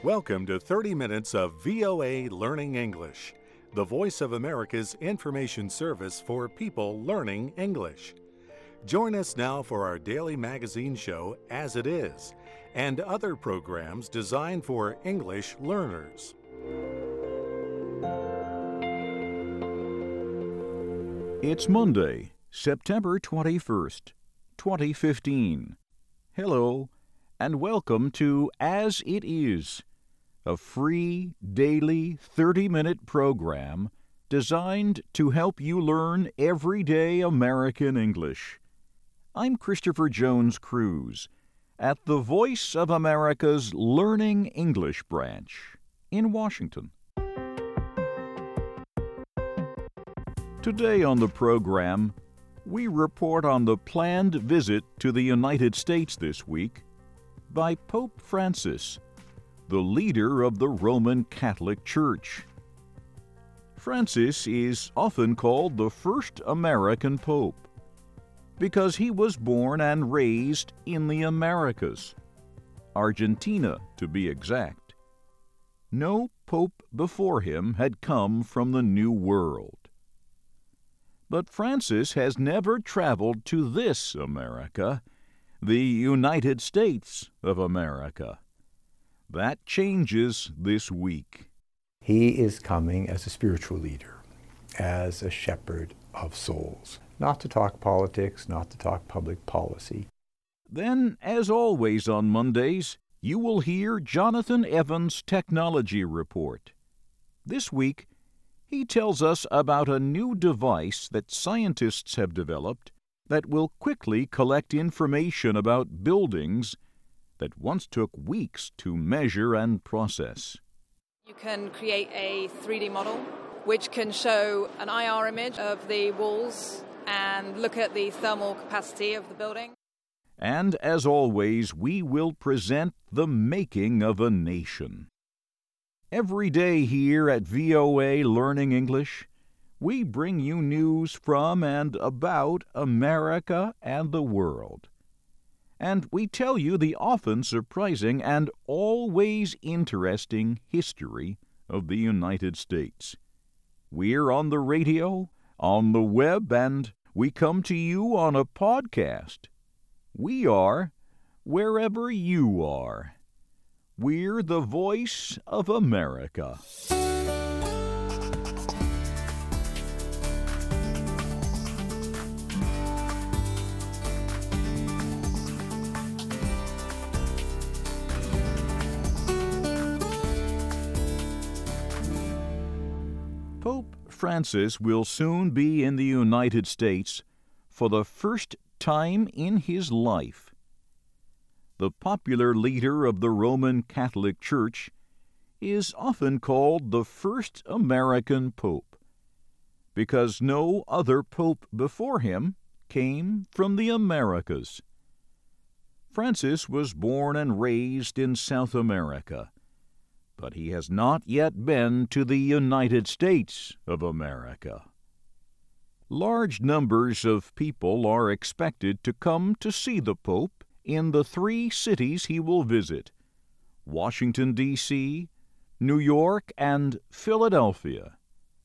Welcome to 30 minutes of VOA Learning English, the Voice of America's information service for people learning English. Join us now for our daily magazine show, As It Is, and other programs designed for English learners. It's Monday, September 21st, 2015. Hello, and welcome to As It Is, a free, daily, 30-minute program designed to help you learn everyday American English. I'm Christopher Jones Cruz at the Voice of America's Learning English branch in Washington. Today on the program, we report on the planned visit to the United States this week by Pope Francis, the leader of the Roman Catholic Church. Francis is often called the first American pope because he was born and raised in the Americas, Argentina to be exact. No pope before him had come from the New World. But Francis has never traveled to this America, the United States of America. That changes this week. He is coming as a spiritual leader, as a shepherd of souls. Not to talk politics, not to talk public policy. Then, as always on Mondays, you will hear Jonathan Evans' Technology Report. This week, he tells us about a new device that scientists have developed that will quickly collect information about buildings that once took weeks to measure and process. You can create a 3D model which can show an IR image of the walls and look at the thermal capacity of the building. And as always, we will present the making of a nation. Every day here at VOA Learning English, we bring you news from and about America and the world. And we tell you the often surprising and always interesting history of the United States. We're on the radio, on the web, and we come to you on a podcast. We are wherever you are. We're the Voice of America. Pope Francis will soon be in the United States for the first time in his life. The popular leader of the Roman Catholic Church is often called the first American pope because no other pope before him came from the Americas. Francis was born and raised in South America, but he has not yet been to the United States of America. Large numbers of people are expected to come to see the Pope in the 3 cities he will visit: Washington, D.C., New York, and Philadelphia.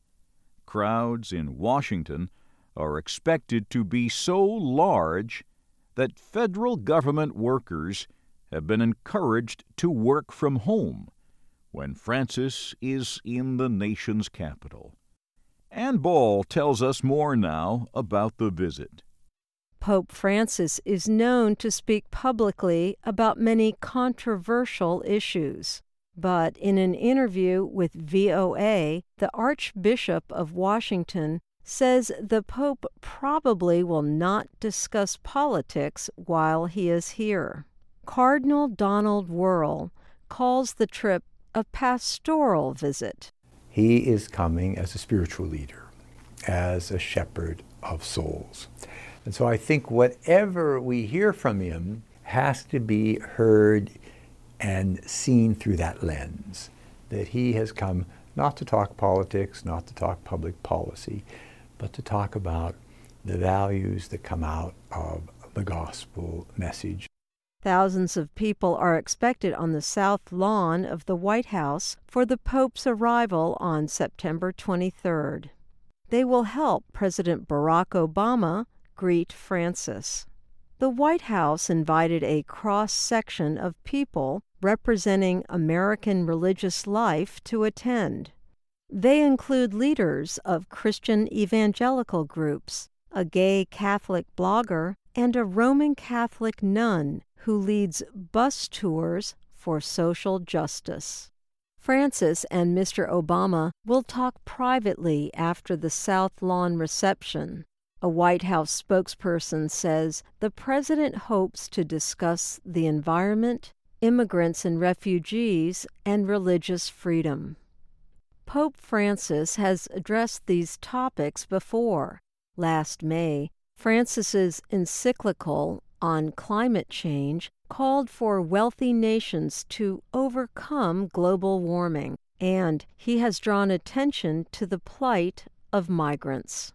Crowds in Washington are expected to be so large that federal government workers have been encouraged to work from home when Francis is in the nation's capital. Ann Ball tells us more now about the visit. Pope Francis is known to speak publicly about many controversial issues. But in an interview with VOA, the Archbishop of Washington says the Pope probably will not discuss politics while he is here. Cardinal Donald Wuerl calls the trip a pastoral visit. He is coming as a spiritual leader, as a shepherd of souls. And so I think whatever we hear from him has to be heard and seen through that lens, that he has come not to talk politics, not to talk public policy, but to talk about the values that come out of the gospel message. Thousands of people are expected on the south lawn of the White House for the Pope's arrival on September 23rd. They will help President Barack Obama greet Francis. The White House invited a cross-section of people representing American religious life to attend. They include leaders of Christian evangelical groups, a gay Catholic blogger, and a Roman Catholic nun who leads bus tours for social justice. Francis and Mr. Obama will talk privately after the South Lawn reception. A White House spokesperson says the president hopes to discuss the environment, immigrants and refugees, and religious freedom. Pope Francis has addressed these topics before. Last May, Francis's encyclical on climate change called for wealthy nations to overcome global warming, and he has drawn attention to the plight of migrants.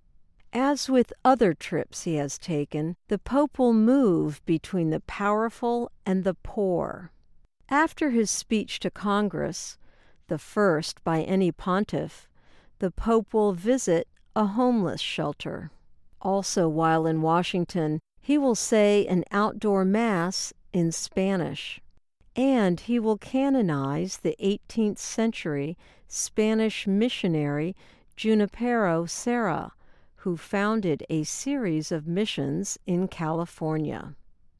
As with other trips he has taken, the Pope will move between the powerful and the poor. After his speech to Congress, the first by any pontiff, the Pope will visit a homeless shelter. Also, while in Washington, he will say an outdoor mass in Spanish, and he will canonize the 18th century Spanish missionary Junipero Serra, who founded a series of missions in California.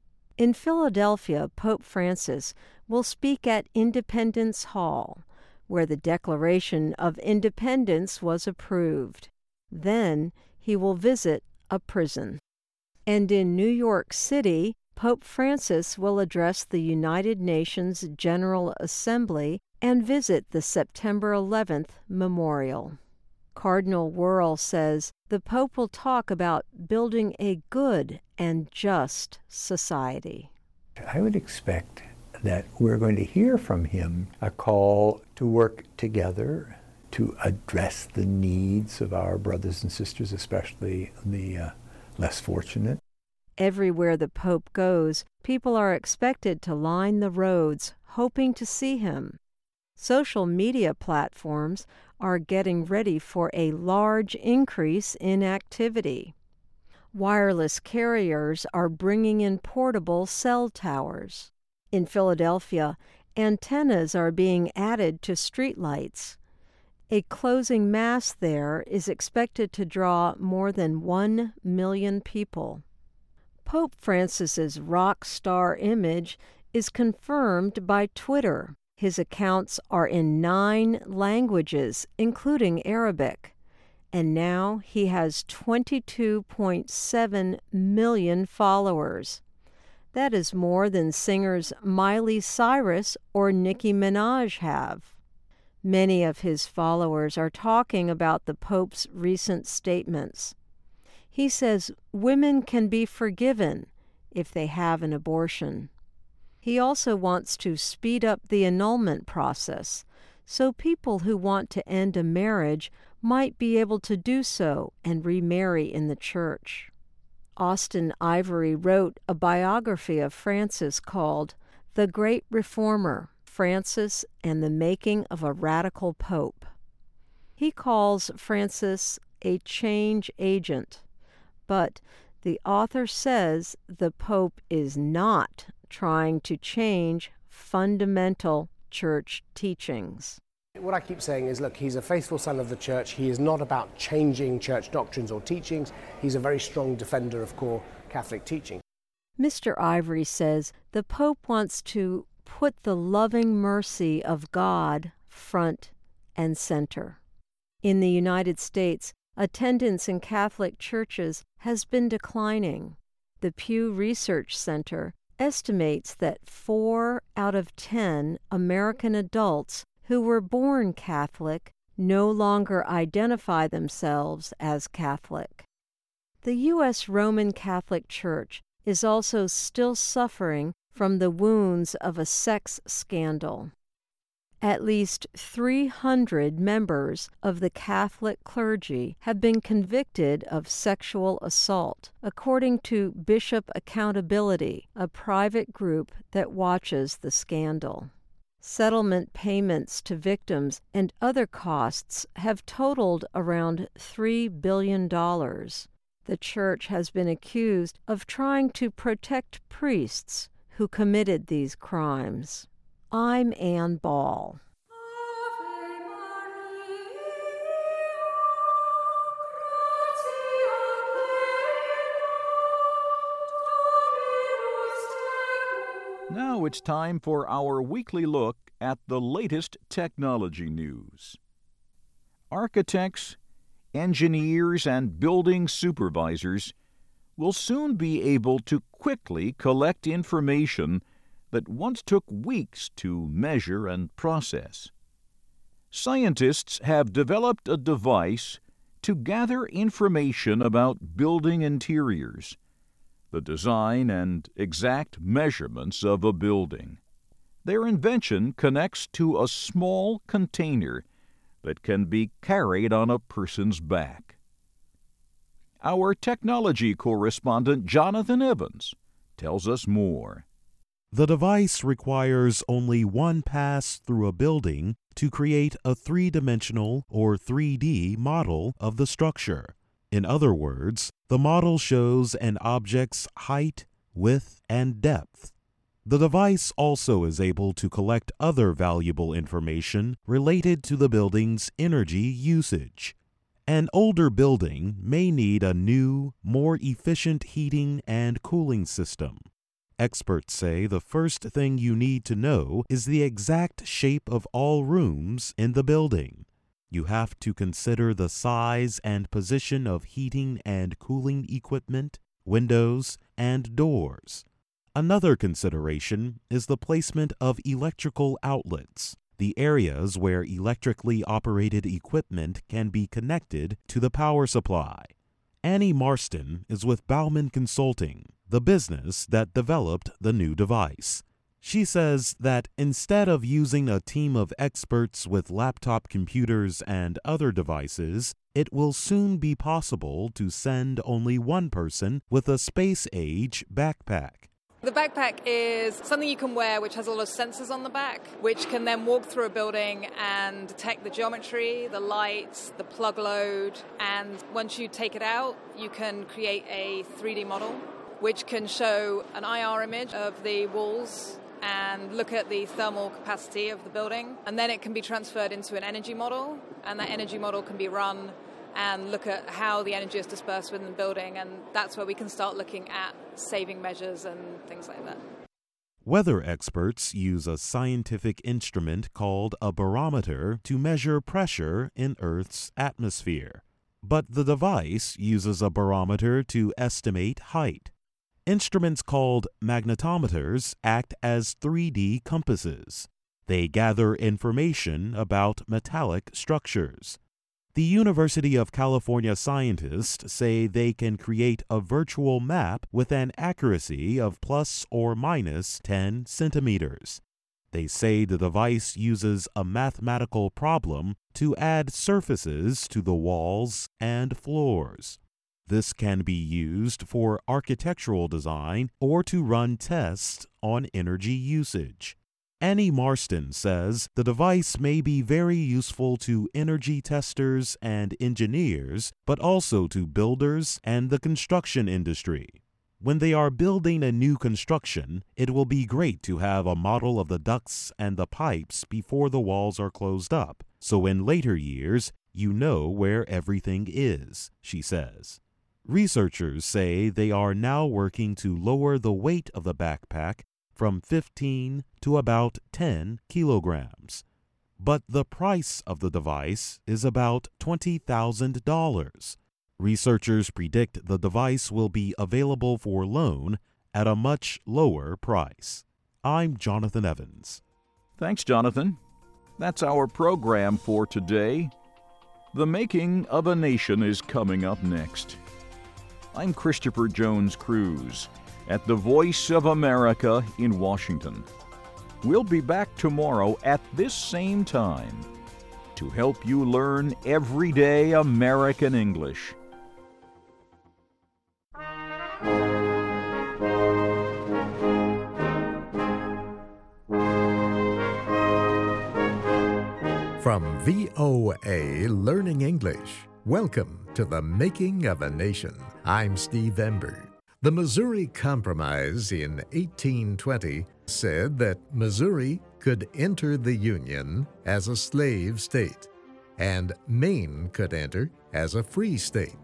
In Philadelphia, Pope Francis will speak at Independence Hall, where the Declaration of Independence was approved. Then he will visit a prison. And in New York City, Pope Francis will address the United Nations General Assembly and visit the September 11th memorial. Cardinal Wuerl says the Pope will talk about building a good and just society. I would expect that we're going to hear from him a call to work together to address the needs of our brothers and sisters, especially the less fortunate. Everywhere the Pope goes, people are expected to line the roads, hoping to see him. Social media platforms are getting ready for a large increase in activity. Wireless carriers are bringing in portable cell towers. In Philadelphia, antennas are being added to streetlights. A closing Mass there is expected to draw more than 1 million people. Pope Francis's rock star image is confirmed by Twitter. His accounts are in 9 languages, including Arabic, and now he has 22.7 million followers. That is more than singers Miley Cyrus or Nicki Minaj have. Many of his followers are talking about the Pope's recent statements. He says women can be forgiven if they have an abortion. He also wants to speed up the annulment process, so people who want to end a marriage might be able to do so and remarry in the church. Austin Ivory wrote a biography of Francis called The Great Reformer, Francis and the Making of a Radical Pope. He calls Francis a change agent, but the author says the Pope is not trying to change fundamental church teachings. What I keep saying is, look, he's a faithful son of the church. He is not about changing church doctrines or teachings. He's a very strong defender of core Catholic teaching. Mr. Ivory says the Pope wants to put the loving mercy of God front and center. In the United States, attendance in Catholic churches has been declining. The Pew Research Center estimates that 4 out of 10 American adults who were born Catholic no longer identify themselves as Catholic. The U.S. Roman Catholic Church is also still suffering from the wounds of a sex scandal. At least 300 members of the Catholic clergy have been convicted of sexual assault, according to Bishop Accountability, a private group that watches the scandal. Settlement payments to victims and other costs have totaled around $3 billion. The church has been accused of trying to protect priests who committed these crimes. I'm Ann Ball. Now it's time for our weekly look at the latest technology news. Architects, engineers, and building supervisors will soon be able to quickly collect information that once took weeks to measure and process. Scientists have developed a device to gather information about building interiors, the design and exact measurements of a building. Their invention connects to a small container that can be carried on a person's back. Our technology correspondent Jonathan Evans tells us more. The device requires only one pass through a building to create a three-dimensional or 3D model of the structure. In other words, the model shows an object's height, width, and depth. The device also is able to collect other valuable information related to the building's energy usage. An older building may need a new, more efficient heating and cooling system. Experts say the first thing you need to know is the exact shape of all rooms in the building. You have to consider the size and position of heating and cooling equipment, windows, and doors. Another consideration is the placement of electrical outlets, the areas where electrically operated equipment can be connected to the power supply. Annie Marston is with Bauman Consulting, the business that developed the new device. She says that instead of using a team of experts with laptop computers and other devices, it will soon be possible to send only one person with a space-age backpack. The backpack is something you can wear which has a lot of sensors on the back, which can then walk through a building and detect the geometry, the lights, the plug load, and once you take it out, you can create a 3D model which can show an IR image of the walls and look at the thermal capacity of the building, and then it can be transferred into an energy model, and that energy model can be run and look at how the energy is dispersed within the building, and that's where we can start looking at saving measures and things like that. Weather experts use a scientific instrument called a barometer to measure pressure in Earth's atmosphere. But the device uses a barometer to estimate height. Instruments called magnetometers act as 3D compasses. They gather information about metallic structures. The University of California scientists say they can create a virtual map with an accuracy of plus or minus 10 centimeters. They say the device uses a mathematical problem to add surfaces to the walls and floors. This can be used for architectural design or to run tests on energy usage. Annie Marston says the device may be very useful to energy testers and engineers, but also to builders and the construction industry. When they are building a new construction, it will be great to have a model of the ducts and the pipes before the walls are closed up, so in later years, you know where everything is, she says. Researchers say they are now working to lower the weight of the backpack from 15 to about 10 kilograms. But the price of the device is about $20,000. Researchers predict the device will be available for loan at a much lower price. I'm Jonathan Evans. Thanks, Jonathan. That's our program for today. The Making of a Nation is coming up next. I'm Christopher Jones Cruz at the Voice of America in Washington. We'll be back tomorrow at this same time to help you learn everyday American English. From VOA Learning English, welcome to the Making of a Nation. I'm Steve Ember. The Missouri Compromise in 1820 said that Missouri could enter the Union as a slave state, and Maine could enter as a free state.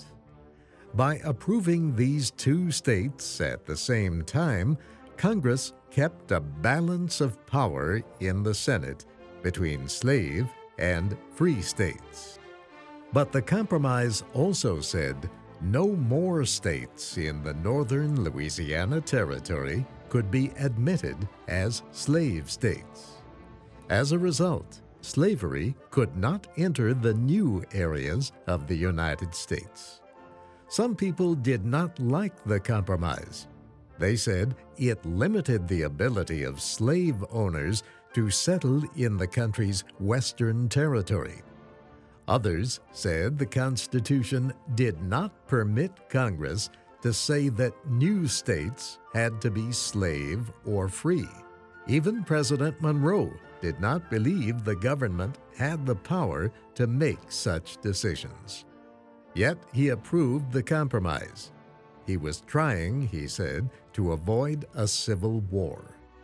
By approving these two states at the same time, Congress kept a balance of power in the Senate between slave and free states. But the compromise also said no more states in the northern Louisiana Territory could be admitted as slave states. As a result, slavery could not enter the new areas of the United States. Some people did not like the compromise. They said it limited the ability of slave owners to settle in the country's western territory. Others said the Constitution did not permit Congress to say that new states had to be slave or free. Even President Monroe did not believe the government had the power to make such decisions. Yet he approved the compromise. He was trying, he said, to avoid a civil war.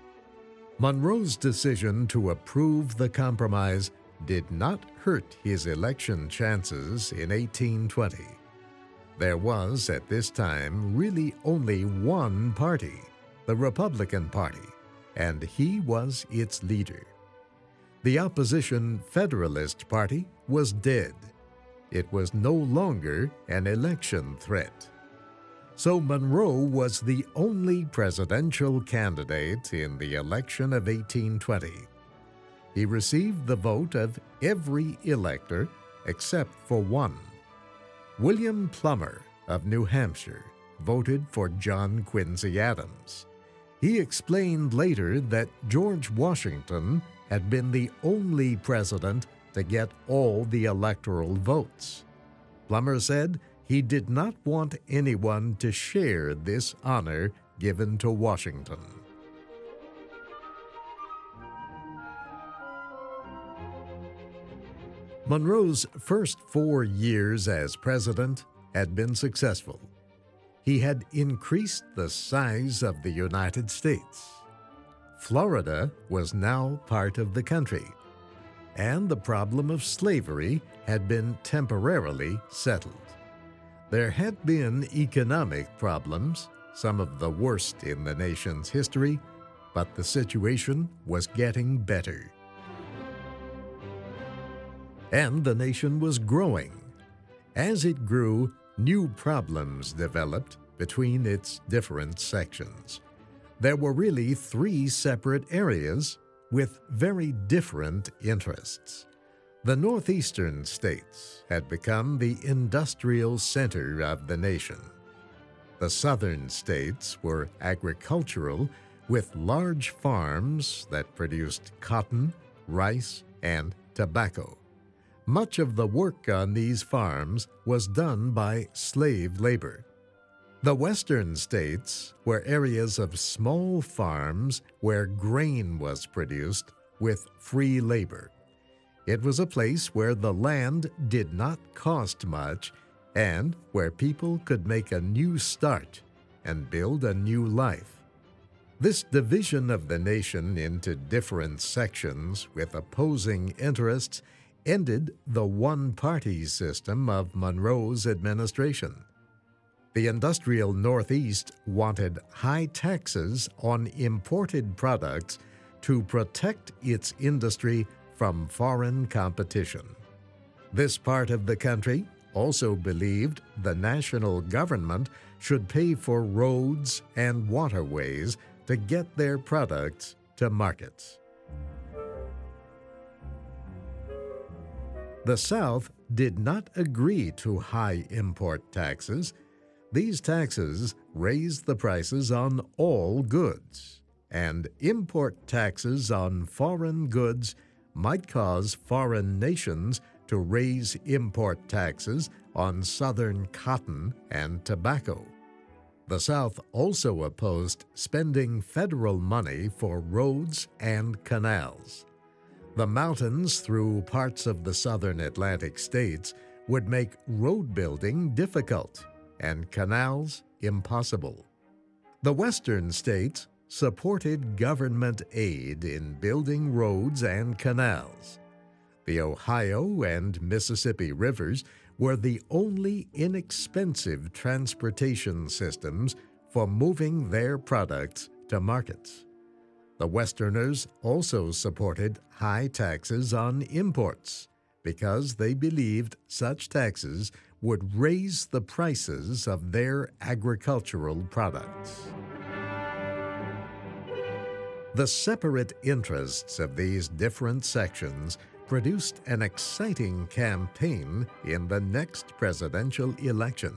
Monroe's decision to approve the compromise did not hurt his election chances in 1820. There was, at this time, really only one party, the Republican Party, and he was its leader. The opposition Federalist Party was dead. It was no longer an election threat. So Monroe was the only presidential candidate in the election of 1820. He received the vote of every elector except for one. William Plummer of New Hampshire voted for John Quincy Adams. He explained later that George Washington had been the only president to get all the electoral votes. Plummer said he did not want anyone to share this honor given to Washington. Monroe's first 4 years as president had been successful. He had increased the size of the United States. Florida was now part of the country, and the problem of slavery had been temporarily settled. There had been economic problems, some of the worst in the nation's history, but the situation was getting better. And the nation was growing. As it grew, new problems developed between its different sections. There were really 3 separate areas with very different interests. The northeastern states had become the industrial center of the nation. The southern states were agricultural, with large farms that produced cotton, rice, and tobacco. Much of the work on these farms was done by slave labor. The western states were areas of small farms where grain was produced with free labor. It was a place where the land did not cost much and where people could make a new start and build a new life. This division of the nation into different sections with opposing interests ended the one-party system of Monroe's administration. The industrial Northeast wanted high taxes on imported products to protect its industry from foreign competition. This part of the country also believed the national government should pay for roads and waterways to get their products to markets. The South did not agree to high import taxes. These taxes raised the prices on all goods, and import taxes on foreign goods might cause foreign nations to raise import taxes on Southern cotton and tobacco. The South also opposed spending federal money for roads and canals. The mountains through parts of the southern Atlantic states would make road building difficult and canals impossible. The western states supported government aid in building roads and canals. The Ohio and Mississippi rivers were the only inexpensive transportation systems for moving their products to markets. The Westerners also supported high taxes on imports because they believed such taxes would raise the prices of their agricultural products. The separate interests of these different sections produced an exciting campaign in the next presidential election.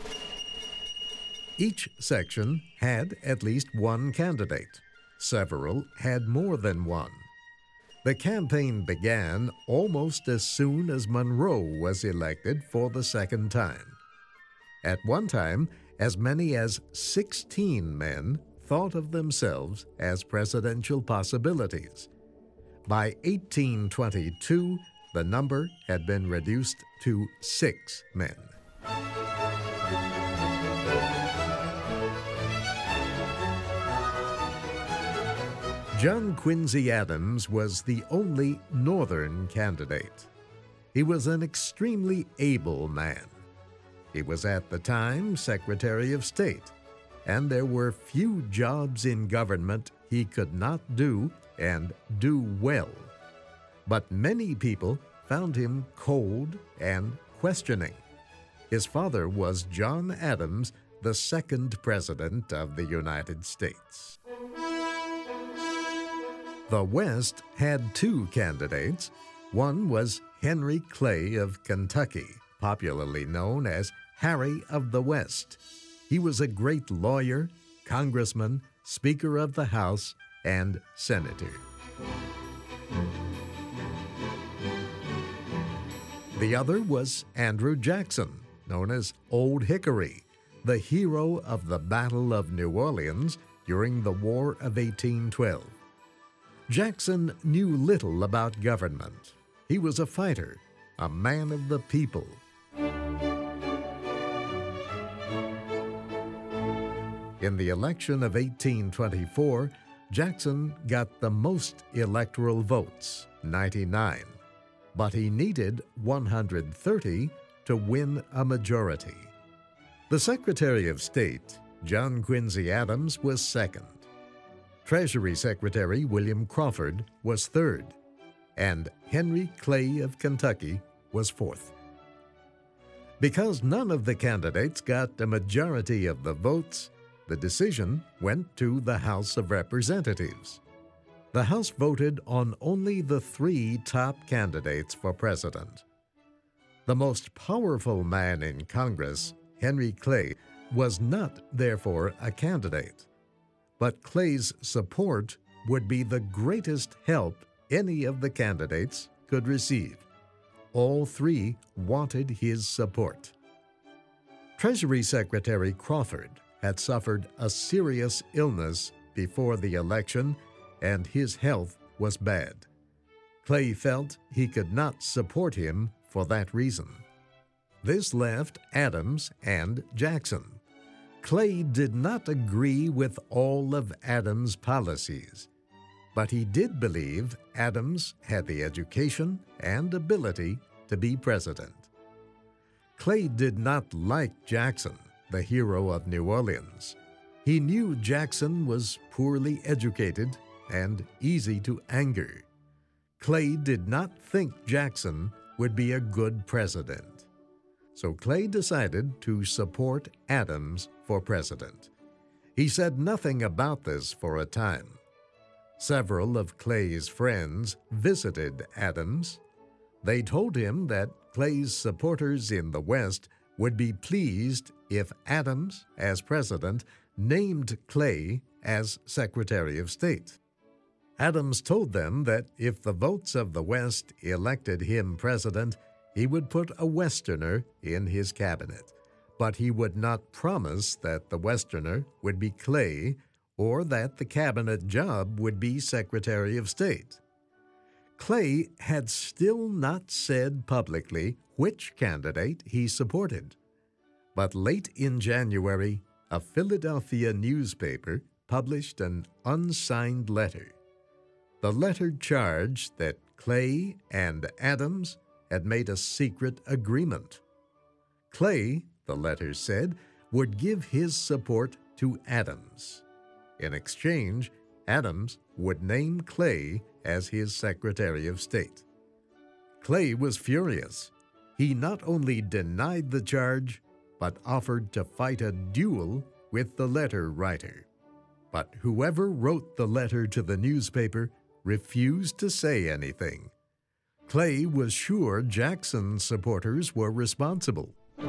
Each section had at least one candidate. Several had more than one. The campaign began almost as soon as Monroe was elected for the second time. At one time, as many as 16 men thought of themselves as presidential possibilities. By 1822, the number had been reduced to 6 men. John Quincy Adams was the only Northern candidate. He was an extremely able man. He was at the time Secretary of State, and there were few jobs in government he could not do and do well. But many people found him cold and questioning. His father was John Adams, the second President of the United States. The West had 2 candidates. One was Henry Clay of Kentucky, popularly known as Harry of the West. He was a great lawyer, congressman, Speaker of the House, and senator. The other was Andrew Jackson, known as Old Hickory, the hero of the Battle of New Orleans during the War of 1812. Jackson knew little about government. He was a fighter, a man of the people. In the election of 1824, Jackson got the most electoral votes, 99, but he needed 130 to win a majority. The Secretary of State, John Quincy Adams, was second. Treasury Secretary William Crawford was third, and Henry Clay of Kentucky was fourth. Because none of the candidates got a majority of the votes, the decision went to the House of Representatives. The House voted on only the 3 top candidates for president. The most powerful man in Congress, Henry Clay, was not therefore a candidate. But Clay's support would be the greatest help any of the candidates could receive. All 3 wanted his support. Treasury Secretary Crawford had suffered a serious illness before the election, and his health was bad. Clay felt he could not support him for that reason. This left Adams and Jackson. Clay did not agree with all of Adams' policies, but he did believe Adams had the education and ability to be president. Clay did not like Jackson, the hero of New Orleans. He knew Jackson was poorly educated and easy to anger. Clay did not think Jackson would be a good president. So Clay decided to support Adams for president. He said nothing about this for a time. Several of Clay's friends visited Adams. They told him that Clay's supporters in the West would be pleased if Adams, as president, named Clay as Secretary of State. Adams told them that if the votes of the West elected him president, he would put a Westerner in his cabinet, but he would not promise that the Westerner would be Clay or that the cabinet job would be Secretary of State. Clay had still not said publicly which candidate he supported. But late in January, a Philadelphia newspaper published an unsigned letter. The letter charged that Clay and Adams had made a secret agreement. Clay, the letter said, would give his support to Adams. In exchange, Adams would name Clay as his Secretary of State. Clay was furious. He not only denied the charge, but offered to fight a duel with the letter writer. But whoever wrote the letter to the newspaper refused to say anything. Clay was sure Jackson's supporters were responsible.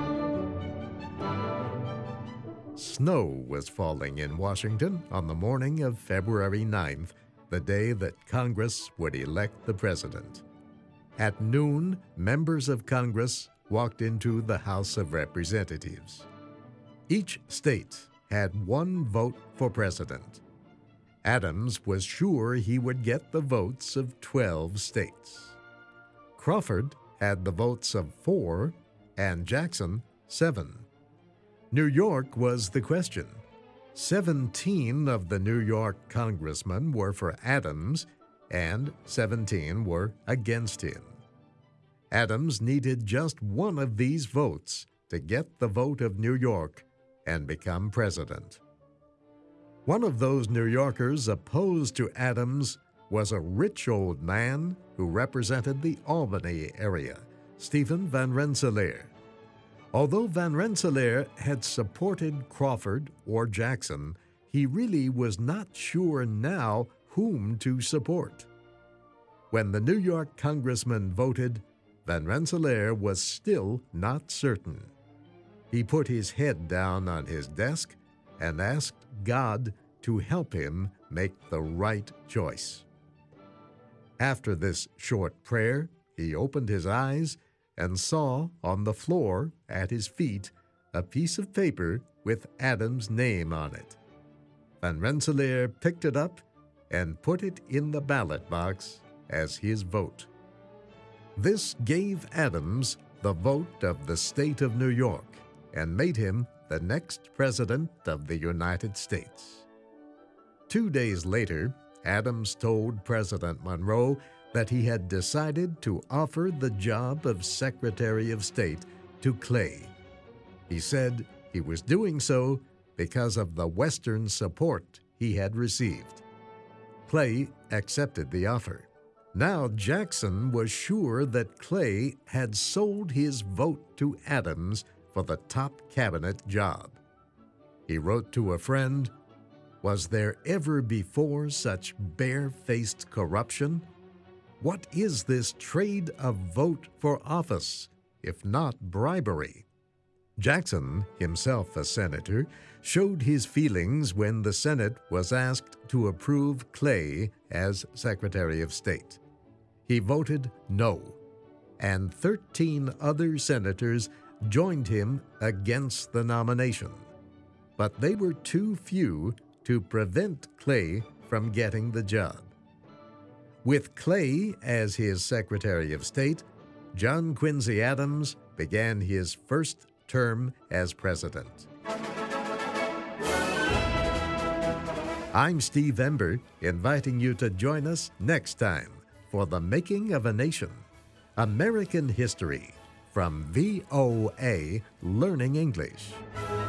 Snow was falling in Washington on the morning of February 9th, the day that Congress would elect the president. At noon, members of Congress walked into the House of Representatives. Each state had one vote for president. Adams was sure he would get the votes of 12 states. Crawford had the votes of 4 and Jackson 7. New York was the question. 17 of the New York congressmen were for Adams, and 17 were against him. Adams needed just one of these votes to get the vote of New York and become president. One of those New Yorkers opposed to Adams was a rich old man who represented the Albany area, Stephen Van Rensselaer. Although Van Rensselaer had supported Crawford or Jackson, he really was not sure now whom to support. When the New York congressman voted, Van Rensselaer was still not certain. He put his head down on his desk and asked God to help him make the right choice. After this short prayer, he opened his eyes and saw on the floor at his feet a piece of paper with Adams' name on it. Van Rensselaer picked it up and put it in the ballot box as his vote. This gave Adams the vote of the state of New York and made him the next president of the United States. 2 days later, Adams told President Monroe that he had decided to offer the job of Secretary of State to Clay. He said he was doing so because of the Western support he had received. Clay accepted the offer. Now Jackson was sure that Clay had sold his vote to Adams for the top cabinet job. He wrote to a friend, "Was there ever before such bare-faced corruption? What is this trade of vote for office, if not bribery?" Jackson, himself a senator, showed his feelings when the Senate was asked to approve Clay as Secretary of State. He voted no, and 13 other senators joined him against the nomination. But they were too few to prevent Clay from getting the job. With Clay as his Secretary of State, John Quincy Adams began his first term as president. I'm Steve Ember, inviting you to join us next time for The Making of a Nation, American History, from VOA Learning English.